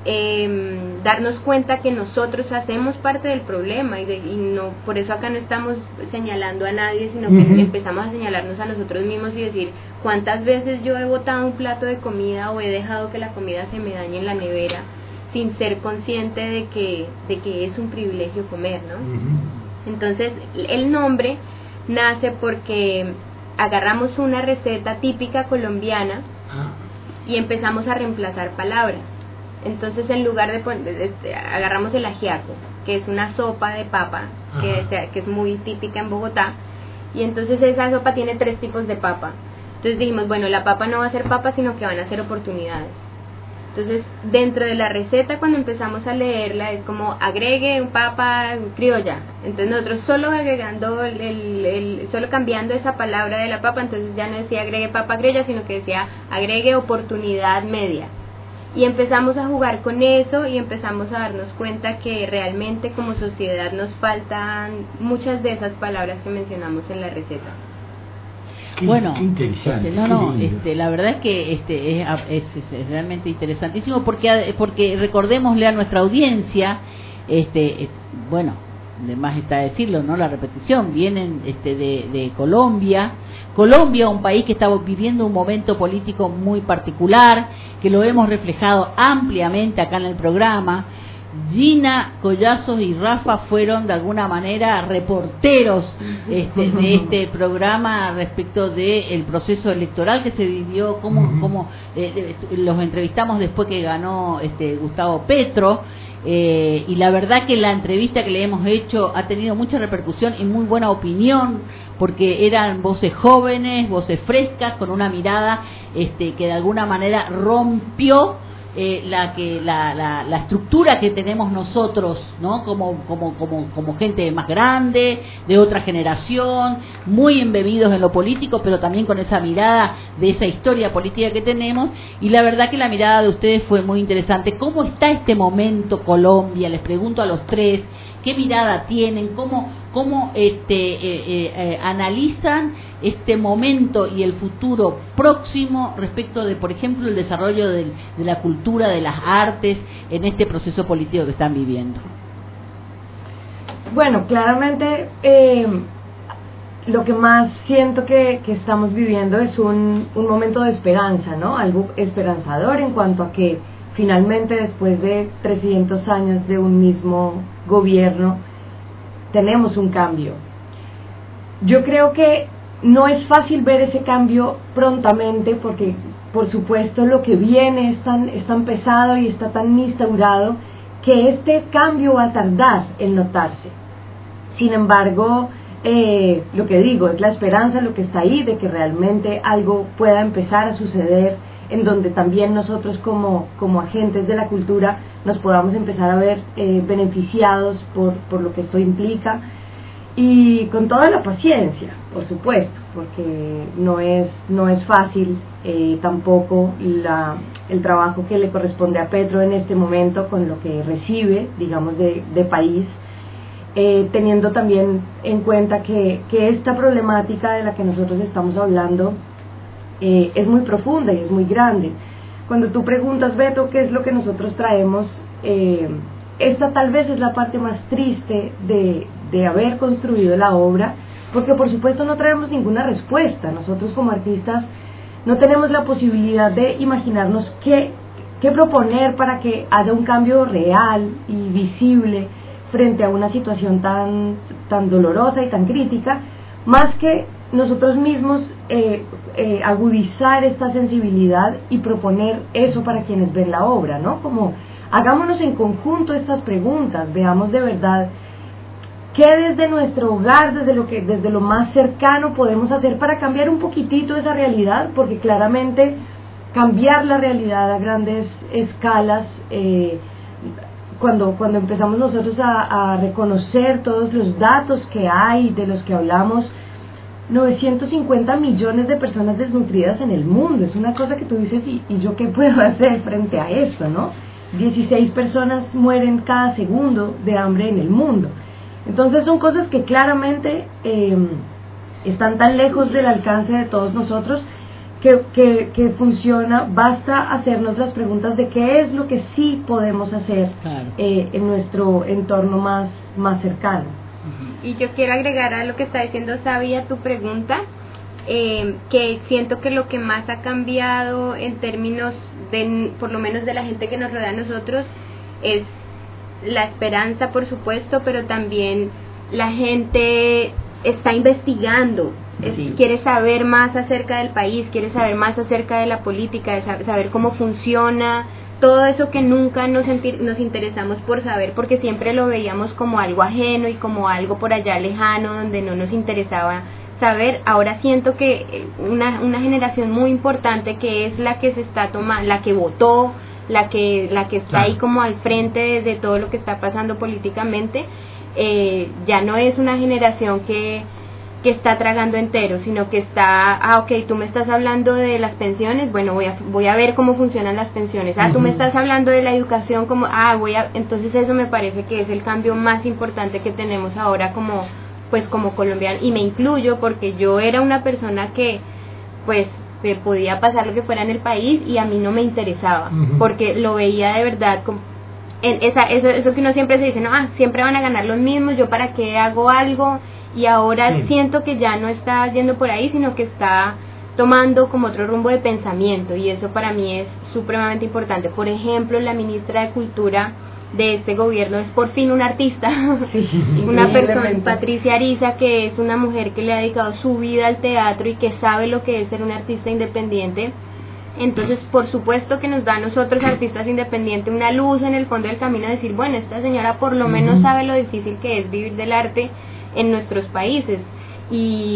eh, darnos cuenta que nosotros hacemos parte del problema, y, de, y no por eso acá no estamos señalando a nadie, sino que Uh-huh. empezamos a señalarnos a nosotros mismos y decir cuántas veces yo he botado un plato de comida o he dejado que la comida se me dañe en la nevera sin ser consciente de que, de que es un privilegio comer, ¿no? Uh-huh. Entonces el nombre nace porque agarramos una receta típica colombiana Ah. y empezamos a reemplazar palabras. Entonces, en lugar de poner, este, agarramos el ajiaco, que es una sopa de papa, que, Ajá. que es muy típica en Bogotá, y entonces esa sopa tiene tres tipos de papa. Entonces dijimos, bueno, la papa no va a ser papa, sino que van a ser oportunidades. Entonces, dentro de la receta, cuando empezamos a leerla, es como agregue un papa criolla. Entonces nosotros solo agregando, el, el, el, solo cambiando esa palabra de la papa, entonces ya no decía agregue papa criolla, sino que decía agregue oportunidad media. Y empezamos a jugar con eso y empezamos a darnos cuenta que realmente como sociedad nos faltan muchas de esas palabras que mencionamos en la receta. Qué, Bueno, qué interesante. este, no, qué no, lindo. este, la verdad es que este es, es, es realmente interesantísimo porque porque recordémosle a nuestra audiencia, este, es- bueno, de más está decirlo, no la repetición, vienen este de, de Colombia, Colombia, un país que está viviendo un momento político muy particular, que lo hemos reflejado ampliamente acá en el programa. Gina Collazos y Rafa fueron de alguna manera reporteros este, de este programa respecto del proceso electoral que se vivió, cómo, Ujú. cómo eh, eh, los entrevistamos después que ganó este Gustavo Petro, eh, y la verdad que la entrevista que le hemos hecho ha tenido mucha repercusión y muy buena opinión, porque eran voces jóvenes, voces frescas, con una mirada este, que de alguna manera rompió Eh, la que la, la, la estructura que tenemos nosotros, ¿no? Como como como como gente más grande, de otra generación, muy embebidos en lo político, pero también con esa mirada de esa historia política que tenemos. Y la verdad que la mirada de ustedes fue muy interesante. ¿Cómo está este momento Colombia? Les pregunto a los tres, ¿qué mirada tienen? ¿Cómo cómo este eh, eh, eh, analizan este momento y el futuro próximo respecto de, por ejemplo, el desarrollo del, de la cultura, de las artes en este proceso político que están viviendo? Bueno, claramente eh, lo que más siento que, que estamos viviendo es un, un momento de esperanza, ¿no? Algo esperanzador en cuanto a que finalmente, después de trescientos años de un mismo gobierno, tenemos un cambio. Yo creo que no es fácil ver ese cambio prontamente porque, por supuesto, lo que viene es tan, es tan pesado y está tan instaurado que este cambio va a tardar en notarse. Sin embargo, eh, lo que digo es la esperanza, lo que está ahí de que realmente algo pueda empezar a suceder en donde también nosotros como, como agentes de la cultura nos podamos empezar a ver eh, beneficiados por, por lo que esto implica, y con toda la paciencia, por supuesto, porque no es, no es fácil eh, tampoco la, el trabajo que le corresponde a Petro en este momento con lo que recibe, digamos, de, de país, eh, teniendo también en cuenta que, que esta problemática de la que nosotros estamos hablando eh, es muy profunda y es muy grande. Cuando tú preguntas, Beto, ¿qué es lo que nosotros traemos? Eh, esta tal vez es la parte más triste de, de haber construido la obra, porque por supuesto no traemos ninguna respuesta. Nosotros como artistas no tenemos la posibilidad de imaginarnos qué, qué proponer para que haya un cambio real y visible frente a una situación tan, tan dolorosa y tan crítica, más que nosotros mismos eh, eh, agudizar esta sensibilidad y proponer eso para quienes ven la obra, ¿no? Como hagámonos en conjunto estas preguntas, veamos de verdad qué desde nuestro hogar, desde lo que desde lo más cercano podemos hacer para cambiar un poquitito esa realidad, porque claramente cambiar la realidad a grandes escalas, eh, cuando cuando empezamos nosotros a, a reconocer todos los datos que hay, de los que hablamos, novecientos cincuenta millones de personas desnutridas en el mundo, es una cosa que tú dices, ¿y, y yo qué puedo hacer frente a esto, no? dieciséis personas mueren cada segundo de hambre en el mundo. Entonces son cosas que claramente eh, están tan lejos del alcance de todos nosotros que, que, que funciona. Basta hacernos las preguntas de qué es lo que sí podemos hacer, claro, eh, en nuestro entorno más, más cercano. Y yo quiero agregar a lo que está diciendo Sabi a tu pregunta, eh, que siento que lo que más ha cambiado en términos de, por lo menos de la gente que nos rodea a nosotros, es la esperanza, por supuesto, pero también la gente está investigando, es, sí. quiere saber más acerca del país, quiere saber más acerca de la política, de saber, saber cómo funciona, todo eso que nunca nos, nos interesamos por saber, porque siempre lo veíamos como algo ajeno y como algo por allá lejano, donde no nos interesaba saber. Ahora siento que una, una generación muy importante, que es la que se está tomando, la que votó, la que la que está ahí como al frente de, de todo lo que está pasando políticamente, eh, ya no es una generación que que está tragando entero, sino que está, ah, ok, tú me estás hablando de las pensiones, bueno, voy a voy a ver cómo funcionan las pensiones. Ah, uh-huh. Tú me estás hablando de la educación, como, ah, voy a, entonces eso me parece que es el cambio más importante que tenemos ahora como, pues como colombiano, y me incluyo porque yo era una persona que, pues, que podía pasar lo que fuera en el país y a mí no me interesaba, uh-huh. porque lo veía de verdad como en esa, eso, eso que uno siempre se dice, no, ah, siempre van a ganar los mismos, yo para qué hago algo, y ahora sí. siento que ya no está yendo por ahí, sino que está tomando como otro rumbo de pensamiento, y eso para mí es supremamente importante. Por ejemplo, la ministra de Cultura de este gobierno es por fin una artista, sí, una persona, Patricia Ariza, que es una mujer que le ha dedicado su vida al teatro y que sabe lo que es ser una artista independiente. Entonces, por supuesto que nos da a nosotros, artistas independientes, una luz en el fondo del camino, de decir, bueno, esta señora por lo menos sabe lo difícil que es vivir del arte en nuestros países. Y,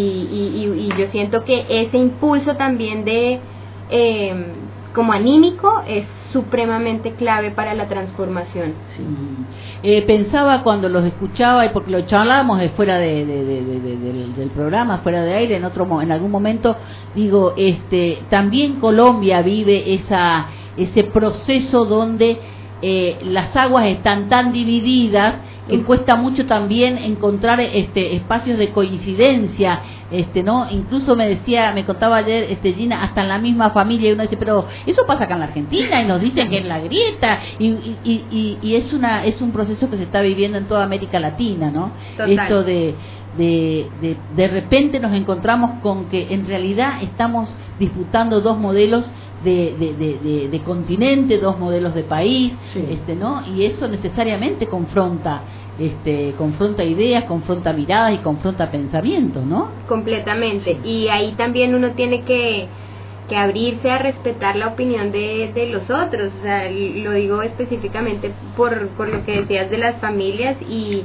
y, y, y yo siento que ese impulso también de eh, como anímico es supremamente clave para la transformación. Sí. Eh, pensaba cuando los escuchaba, y porque lo charlábamos de fuera de, de, de, de, de, del, del programa, fuera de aire, en otro en algún momento, digo, este, también Colombia vive esa ese proceso donde eh, las aguas están tan divididas que cuesta mucho también encontrar este espacios de coincidencia, este no incluso me decía, me contaba ayer este Gina, hasta en la misma familia, y uno dice, pero eso pasa acá en la Argentina, y nos dicen que en la grieta, y, y, y, y es una es un proceso que se está viviendo en toda América Latina, ¿no? Total. Esto de de, de de repente nos encontramos con que en realidad estamos disputando dos modelos de, de, de, de, de continente, dos modelos de país, sí. este no y eso necesariamente confronta este confronta ideas, confronta miradas y confronta pensamientos, ¿no? Completamente. Y ahí también uno tiene que que abrirse a respetar la opinión de, de los otros. O sea, lo digo específicamente por por lo que decías de las familias, y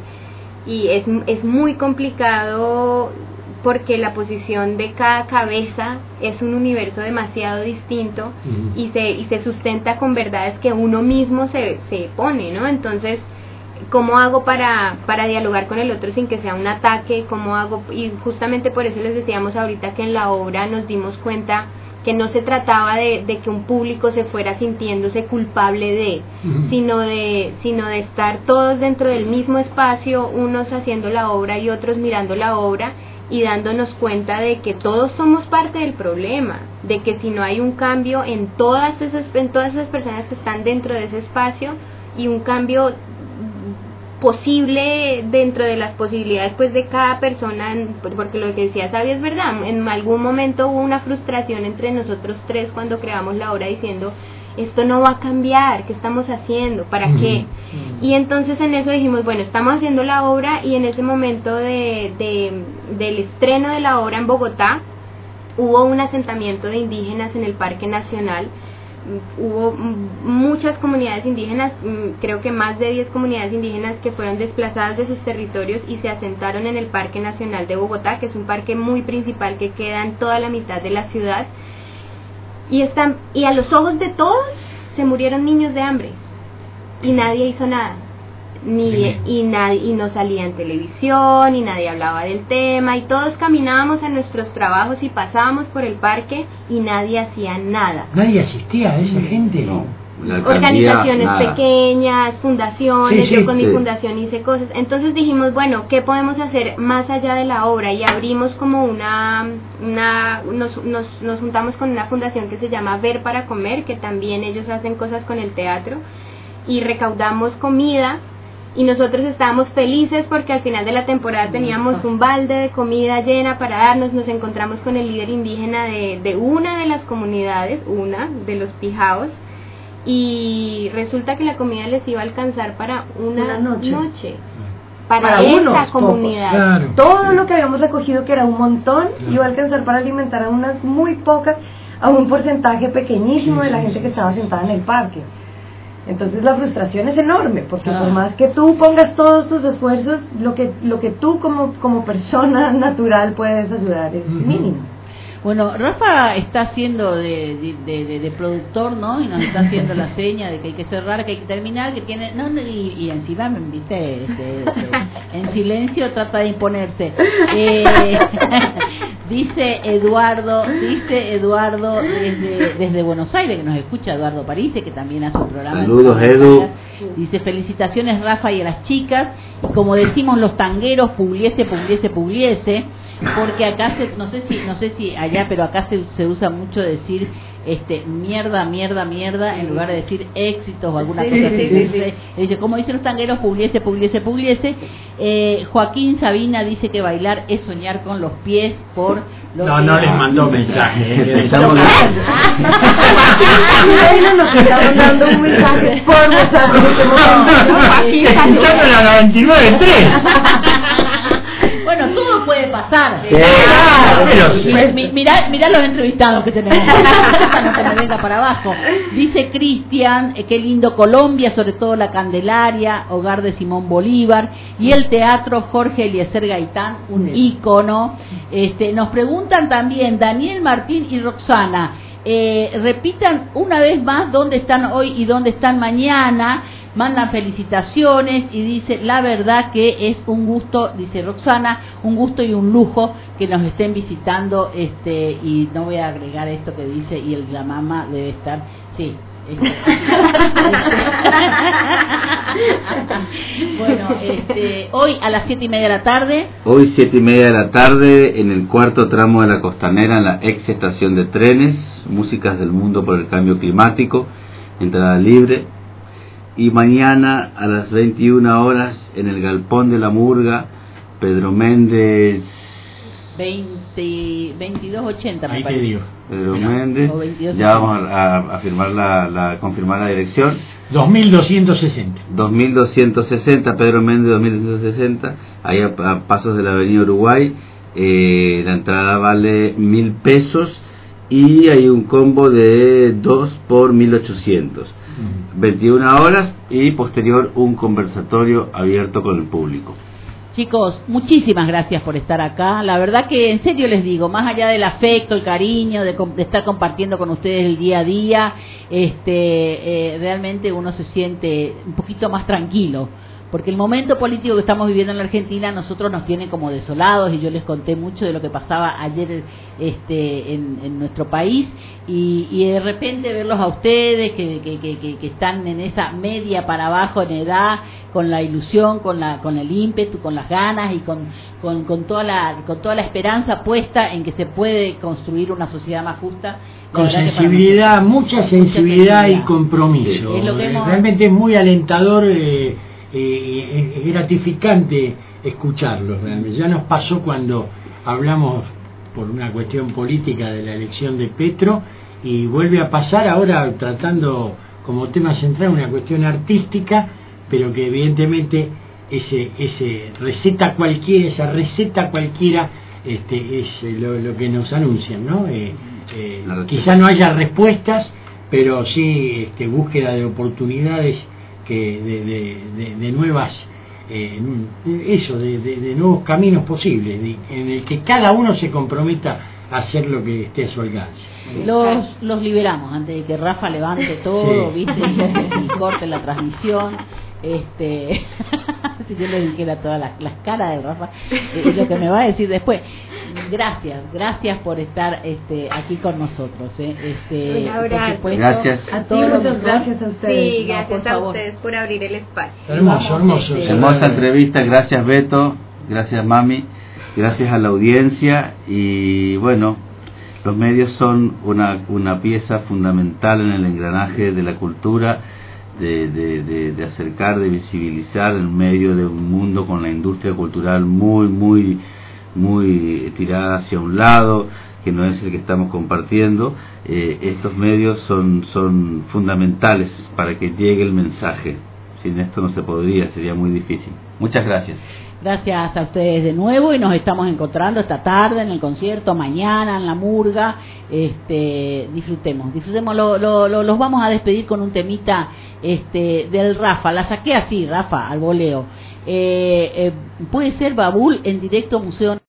y es es muy complicado, porque la posición de cada cabeza es un universo demasiado distinto, uh-huh. y se y se sustenta con verdades que uno mismo se se pone, ¿no? Entonces, ¿cómo hago para para dialogar con el otro sin que sea un ataque? ¿Cómo hago? Y justamente por eso les decíamos ahorita que en la obra nos dimos cuenta que no se trataba de, de que un público se fuera sintiéndose culpable de, uh-huh. sino de sino de estar todos dentro del mismo espacio, unos haciendo la obra y otros mirando la obra, y dándonos cuenta de que todos somos parte del problema, de que si no hay un cambio en todas esas en todas esas personas que están dentro de ese espacio, y un cambio posible dentro de las posibilidades pues de cada persona, porque lo que decía Sabi es verdad, en algún momento hubo una frustración entre nosotros tres cuando creamos la obra, diciendo, esto no va a cambiar, ¿qué estamos haciendo? ¿Para qué? Mm. Y entonces en eso dijimos, bueno, estamos haciendo la obra, y en ese momento de, de del estreno de la obra en Bogotá, hubo un asentamiento de indígenas en el Parque Nacional, hubo muchas comunidades indígenas, creo que más de diez comunidades indígenas que fueron desplazadas de sus territorios y se asentaron en el Parque Nacional de Bogotá, que es un parque muy principal que queda en toda la mitad de la ciudad, y están y a los ojos de todos se murieron niños de hambre y nadie hizo nada. Ni, y nadie y no salía en televisión y nadie hablaba del tema y todos caminábamos a nuestros trabajos y pasábamos por el parque y nadie hacía nada. Nadie asistía a esa gente. No, la organizaciones nada. pequeñas, fundaciones, Sí, sí, yo con sí. mi fundación hice cosas. Entonces dijimos, bueno, ¿qué podemos hacer más allá de la obra? Y abrimos como una, una nos, nos, nos juntamos con una fundación que se llama Ver para Comer, que también ellos hacen cosas con el teatro, y recaudamos comida. Y nosotros estábamos felices porque al final de la temporada teníamos un balde de comida llena para darnos. Nos encontramos con el líder indígena de, de una de las comunidades, una de los pijaos, y resulta que la comida les iba a alcanzar para una, Una noche. noche, para, Para esa unos comunidad. Claro. Todo lo que habíamos recogido, que era un montón, Claro. iba a alcanzar para alimentar a unas muy pocas, a un porcentaje pequeñísimo Sí, de la sí, gente sí. que estaba sentada en el parque. Entonces la frustración es enorme, porque Claro. por más que tú pongas todos tus esfuerzos, lo que lo que tú como como persona natural puedes ayudar es Ujú. mínimo. Bueno, Rafa está haciendo de, de, de, de- de productor, ¿no? Y nos está haciendo la seña de que hay que cerrar, que hay que terminar, que tiene... no no, y, y encima, me viste, este, este, en silencio trata de imponerse. Eh, dice Eduardo, dice Eduardo desde, desde Buenos Aires, que nos escucha, Eduardo Parise, que también hace un programa. Saludos, Edu. Dice, felicitaciones Rafa y a las chicas, y como decimos los tangueros, publiese, publiese, publiese, porque acá se, no sé si, no sé si allá, pero acá se, se usa mucho decir este mierda, mierda, mierda, en lugar de decir éxitos o alguna Sí, cosa así. sí, sí, Dice, dice, como dicen los tangueros, publiese, publiese, publiese. Eh, Joaquín Sabina dice que bailar es soñar con los pies por los No, no les mandó mensaje. eh. Estamos- Bueno, nos están dando un mensaje por mensaje en este momento. Escuchando la noventa y nueve tres. Bueno, todo puede pasar. Sí, Ah, pero mi- sí. mi- mirá, mirá los entrevistados que tenemos. Para no que me venga para abajo. Dice Cristian, eh, qué lindo Colombia, sobre todo la Candelaria, hogar de Simón Bolívar, y el teatro Jorge Eliezer Gaitán, un ícono. Este, nos preguntan también Daniel Martín y Roxana, eh, repitan una vez más dónde están hoy y dónde están mañana. Mandan felicitaciones y dice, la verdad que es un gusto, dice Roxana, un gusto y un lujo que nos estén visitando, este y no voy a agregar esto que dice, y el, la mamá debe estar, sí. Este, bueno, este, hoy a las siete y media de la tarde. Hoy siete y media de la tarde en el cuarto tramo de la Costanera, en la ex estación de trenes, Músicas del Mundo por el Cambio Climático, entrada libre. Y mañana a las veintiuna horas en el Galpón de la Murga, Pedro Méndez, veinte, veintidós ochenta me Ahí te parece. digo. Pedro Mira, Méndez, o veintidós ya vamos a, a- a firmar la, la, confirmar la dirección. dos mil doscientos sesenta. dos mil doscientos sesenta, Pedro Méndez dos mil doscientos sesenta, ahí a, a pasos de la avenida Uruguay. Eh, la entrada vale mil pesos y hay un combo de dos por mil ochocientos. veintiuna horas y posterior un conversatorio abierto con el público. Chicos, muchísimas gracias por estar acá. La verdad que en serio les digo, más allá del afecto, el cariño, de, de estar compartiendo con ustedes el día a día, este, eh, realmente uno se siente un poquito más tranquilo. Porque el momento político que estamos viviendo en la Argentina a nosotros nos tiene como desolados, y yo les conté mucho de lo que pasaba ayer este, en, en nuestro país, y, y de repente verlos a ustedes que, que, que, que, que están en esa media para abajo en edad, con la ilusión, con la con el ímpetu, con las ganas y con, con, con, toda la, con toda la esperanza puesta en que se puede construir una sociedad más justa. La Con verdad que para sensibilidad, nosotros- mucha sensibilidad y sensibilidad. compromiso. Es lo que hemos- Realmente es muy alentador, eh, eh, es gratificante escucharlos. Realmente. Ya nos pasó cuando hablamos por una cuestión política de la elección de Petro, y vuelve a pasar ahora tratando como tema central una cuestión artística, pero que evidentemente ese ese receta cualquiera, esa receta cualquiera este es lo, lo que nos anuncian, ¿no? Eh, eh, quizá no haya respuestas, pero sí este, búsqueda de oportunidades, que de, de, de, de nuevas, eh, eso, de, de, de nuevos caminos posibles, de, en el que cada uno se comprometa a hacer lo que esté a su alcance. Los, los liberamos antes de que Rafa levante todo, Sí. viste, y, y corte la transmisión. Este, si yo le dijera todas las, las caras de Rafa, eh, es lo que me va a decir después. Gracias, gracias por estar este, aquí con nosotros. Eh. Este, Un abrazo. por supuesto, Gracias. a Sí, todos los muchas dos. gracias a ustedes. Sí, No, gracias por a favor. ustedes por abrir el espacio. Hermoso, Vamos, hermoso. este, Hermosa entrevista, gracias Beto, gracias Mami, gracias a la audiencia. Y bueno, los medios son una, una pieza fundamental en el engranaje de la cultura, de, de, de, de acercar, de visibilizar en medio de un mundo con la industria cultural muy, muy, muy tirada hacia un lado, que no es el que estamos compartiendo. Eh, estos medios son, son fundamentales para que llegue el mensaje. Sin esto no se podría, sería muy difícil. Muchas gracias. Gracias a ustedes de nuevo y nos estamos encontrando esta tarde en el concierto, mañana en la Murga. Este, disfrutemos, disfrutemos. Lo, lo, lo, los vamos a despedir con un temita este, del Rafa. La saqué así, Rafa, al voleo. Eh, eh, puede ser Babul en directo Museo